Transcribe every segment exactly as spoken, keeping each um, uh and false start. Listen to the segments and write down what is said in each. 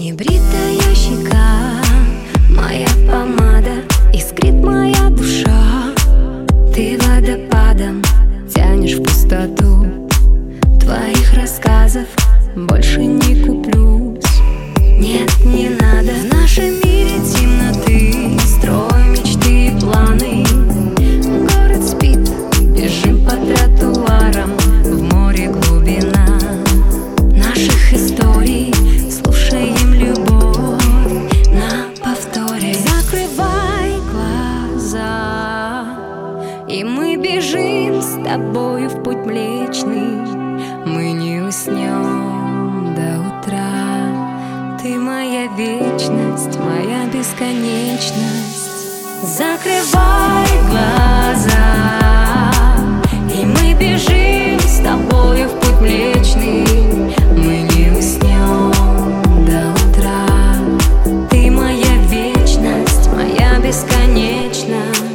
Небритая щека, моя помада, искрит моя душа. Ты водопадом тянешь в пустоту. Твоих рассказов больше не куплюсь. Нет, не надо. В нашем мире темноты, строй мечты и планы. Город спит, бежим по тротуарам, в море глубина наших историй. Слушаем любовь на повторе. Закрывай глаза, и мы бежим с тобою в путь Млечный. Мы не уснем до утра. Ты моя вечность, моя бесконечность. Закрывай глаза, и мы бежим с тобою в путь Млечный. Мы не уснем до утра. Ты моя вечность, моя бесконечность.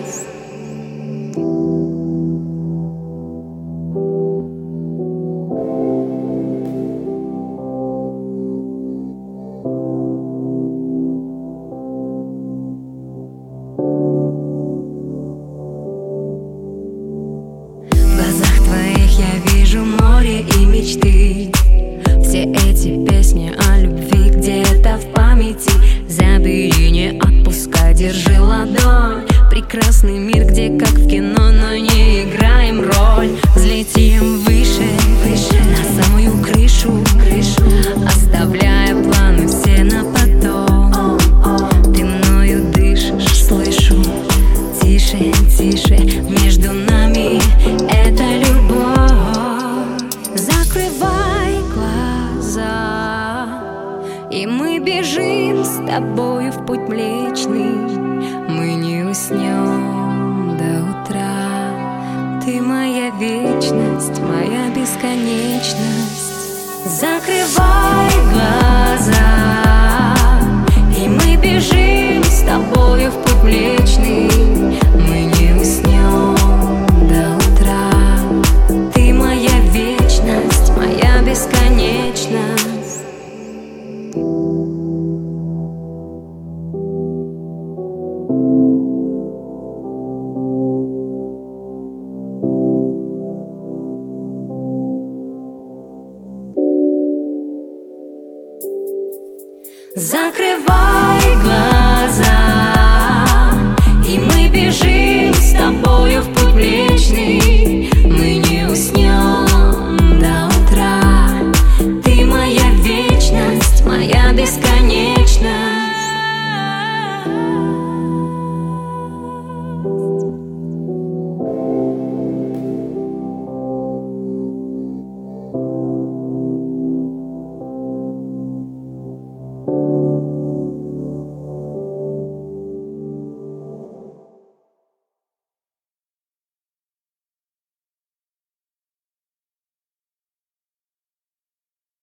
Я вижу море и мечты. Все эти песни о любви где-то в памяти. Забери, не отпускай, держи ладонь. Прекрасный мир, где как в кино, но не играем роль. Взлетим выше, выше, на самую крышу, крышу, оставляя планы все на потом. Ты мною дышишь, слышу. Тише, тише, между нами это любовь. Закрывай глаза, и мы бежим с тобою в путь Млечный. Мы не уснем до утра. Ты моя вечность, моя бесконечность. Закрывай глаза, и мы бежим с тобою в путь Млечный. Мы не уснем до утра. Ты моя вечность, моя бесконечность. Закрывай глаза, и мы бежим с тобою в путь Млечный.